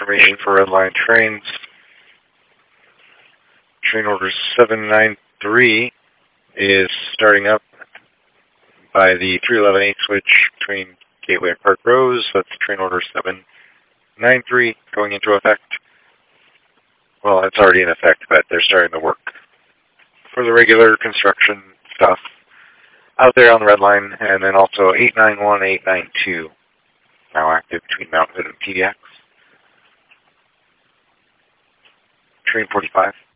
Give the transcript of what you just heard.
information for Red Line trains. Train order 793 is starting up by the 311A switch between Gateway and Park Rose. That's train order 793 going into effect. Well, it's already in effect, but they're starting to work. For the regular construction stuff out there on the Red Line, and then also 891, 892 now active between Mount Hood and PDX. Train 45.